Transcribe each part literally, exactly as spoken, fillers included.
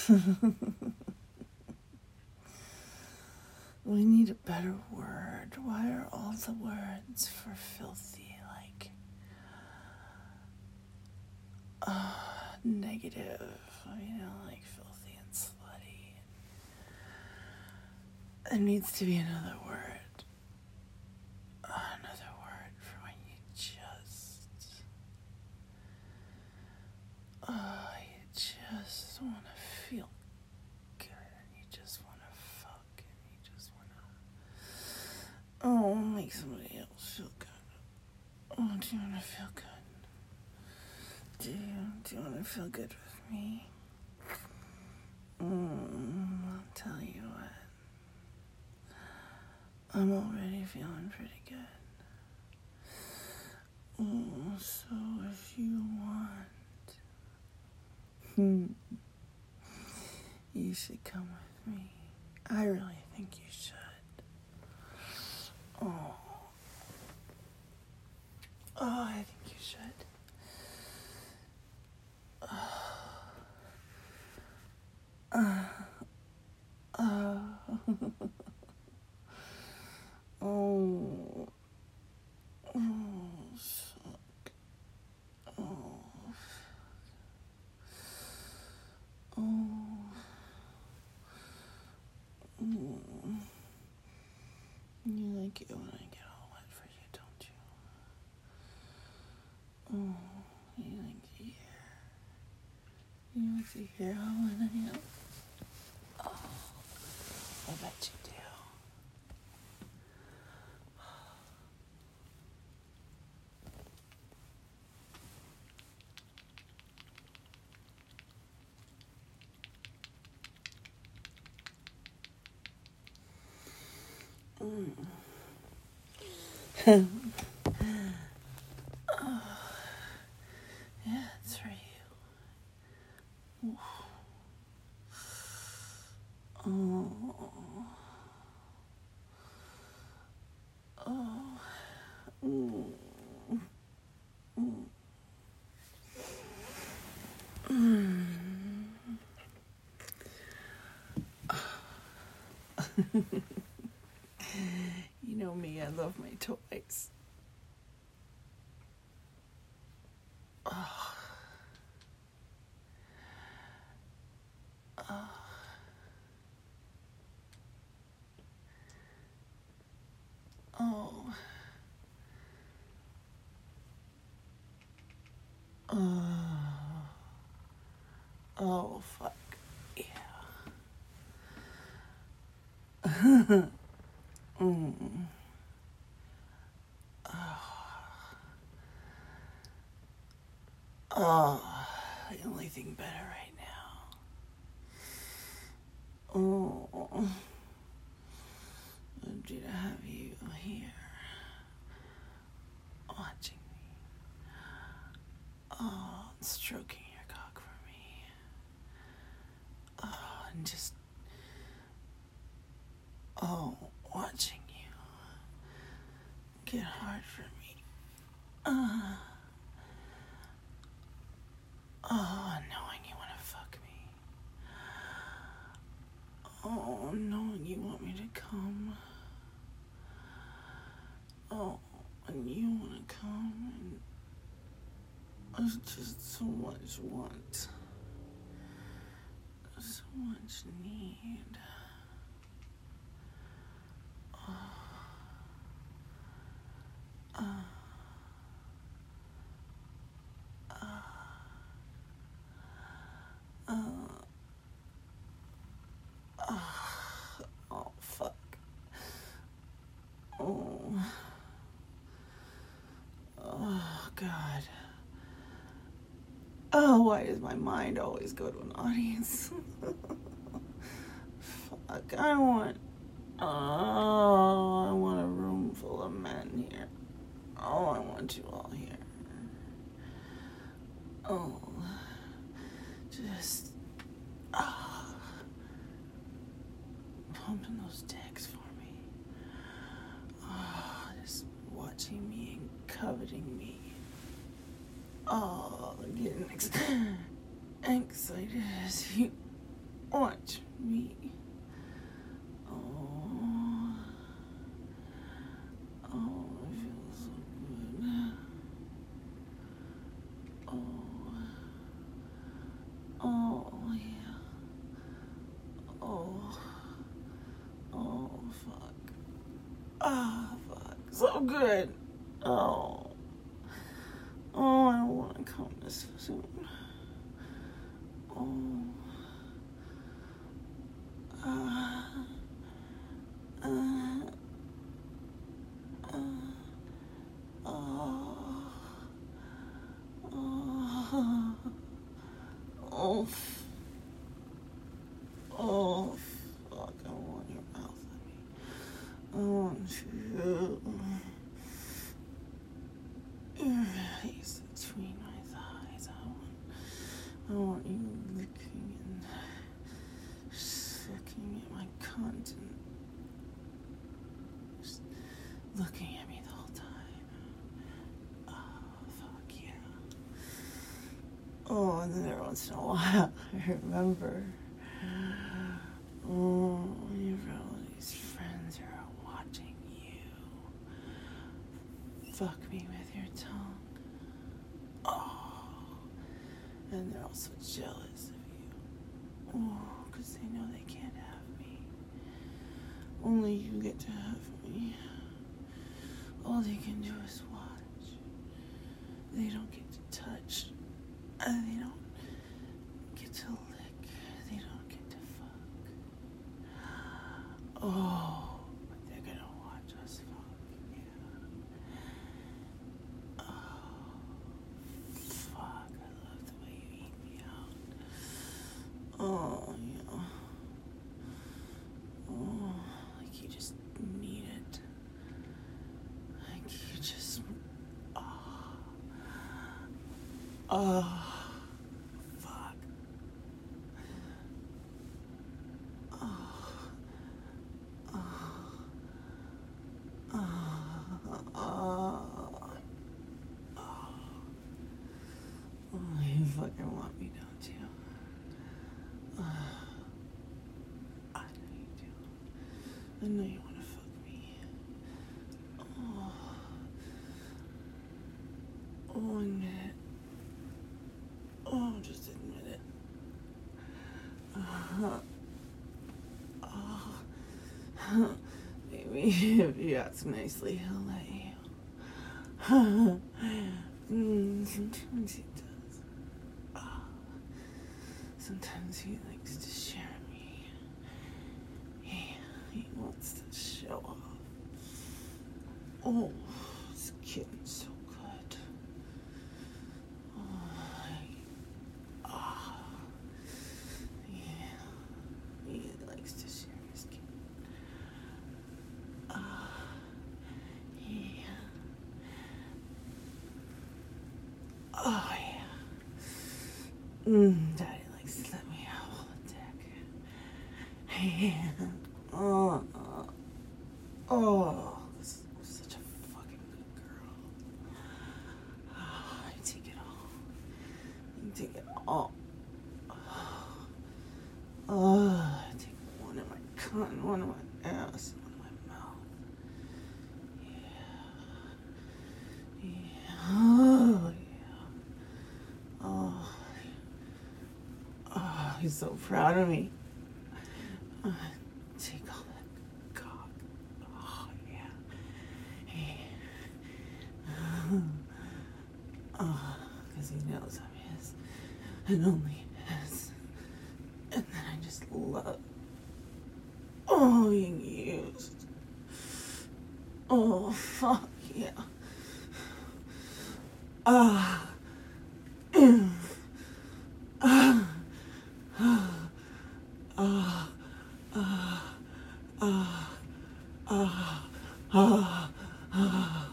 We need a better word. Why are all the words for filthy like uh, negative? You know, like filthy and slutty. There needs to be another word. Uh, another word for when you just, uh, you just want to feel good. You just want to fuck. And you just want to, oh, make somebody else feel good. Oh, do you want to feel good? Do you, do you want to feel good with me? Mm, I'll tell you what. I'm already feeling pretty good. Oh, so if you want, hmm, you should come with me. I really think you should. Oh, oh, I think you should. Uh, uh, oh, oh, fuck. Oh, oh, mm. You like it when I get all wet for you, don't you? Oh, you like to hear. You like to hear how wet I am? Oh, I bet you do. Mm. Oh, yeah, it's for you. Oh, oh, mm. Mm. Mm. You know me, I love my toys. Oh. Oh. Oh. Oh. Oh, fuck. Yeah. mm. Oh. The only thing better right now. Oh. Would be to have you here. Watching me. Oh, stroking your cock for me. Oh, and just, oh, watching you get hard for me. Uh, oh, knowing you want to fuck me. Oh, knowing you want me to come. Oh, and you want to come. And there's just so much want. So much need. Oh. Uh. Uh. Uh. Uh. Oh, fuck. Oh. Oh, God. Oh, why does my mind always go to an audience? Fuck, I want... Oh, I want a room full of men here. Oh, I want you all here. Oh, just... Oh, pumping those dicks for me. Oh, just watching me and coveting me. Oh, getting ex- excited as you Watch me. Oh. Oh, it feels so good. Oh. Oh, yeah. Oh. Oh, fuck. Ah, oh, fuck. So good. Oh. Oh, I don't want to come this soon. Oh. Uh. Uh. Uh. Oh. Oh. Oh. Oh, fuck. I want your mouth on me. I want you. Your face between my thighs. I want, I want you licking and sucking at my cunt and just looking at me the whole time. Oh, fuck yeah. Oh, and then every once in a while, I remember. Oh, you've got all these friends who are watching you fuck me with your tongue. Oh, and they're also jealous of you. Oh, because they know they can't have me. Only you get to have me. All they can do is watch. They don't get to touch. And they don't get to lick. They don't get to fuck. Oh, but they're gonna watch us fuck. Yeah. Oh, fuck. I love the way you eat me out. Oh, yeah. Oh, like you just need it. Like you just. Oh. Oh. Fucking want me, don't you? Uh, I know you do. I know you want to fuck me. Oh, oh, admit it. Oh, just admit it. Uh-huh. Oh, maybe if you ask nicely, he'll let you. mm, sometimes he does. Sometimes he likes to share me. He, he wants to show off. Oh, this kitten's so good. Oh, oh, yeah. He likes to share his kitten. Ah, uh, yeah. Oh, yeah. Mmm, Daddy. Let me have all the dick. Yeah. Oh, oh, oh, this is such a fucking good girl. Oh, I take it all. I take it all. Oh, I take one in my cunt, one in my ass, and one in my mouth. Yeah. Yeah. Oh, yeah. Oh. Oh, he's so proud of me. Uh, take all that cock. Oh, yeah. Yeah. Oh, because he knows I'm his. And only his. And then I just love oh, being used. Oh, fuck yeah. Ah. Uh, ah. Ah, ah, ah, ah, ah, ah,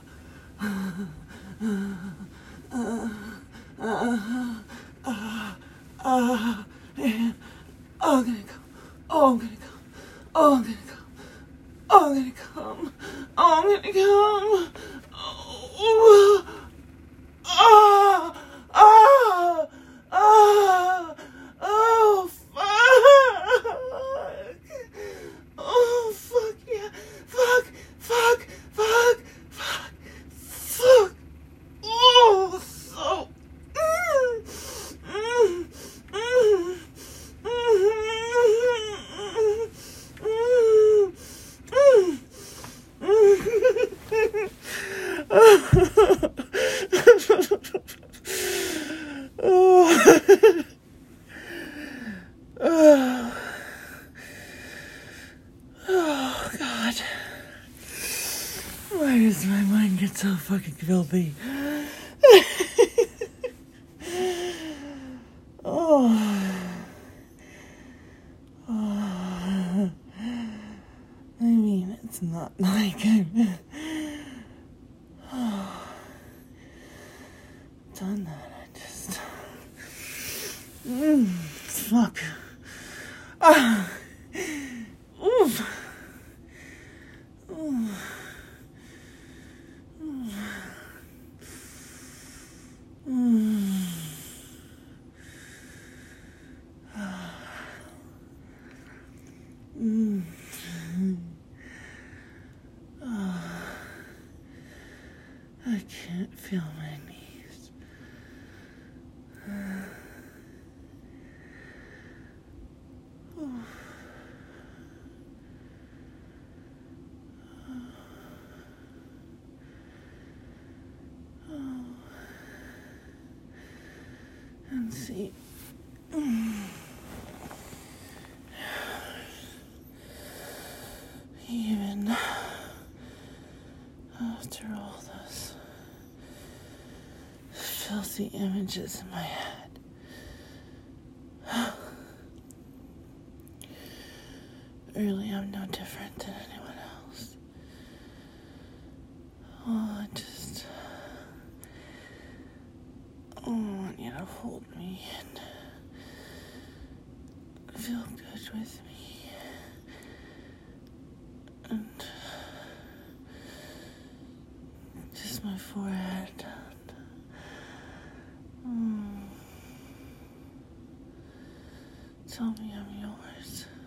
ah, and oh, I'm gonna come. Oh, I'm gonna come. Oh, I'm gonna come. Oh, I'm gonna come. Oh, I'm gonna come. Oh, ah, ah, ah, oh, fuck. Oh, oh God. Why does my mind get so fucking filthy? Oh. Oh. I mean, it's not like I'm oh, done that. I just mm, fuck. Ah. Oof. Oof. Mm. Mm. Oh, I can't feel my knees. Oh. Oh. And see. Even after all those filthy images in my head, really, I'm no different than anyone else. Oh, I just oh, I want you to hold me and feel good with me. And just my forehead. Mm. Tell me I'm yours.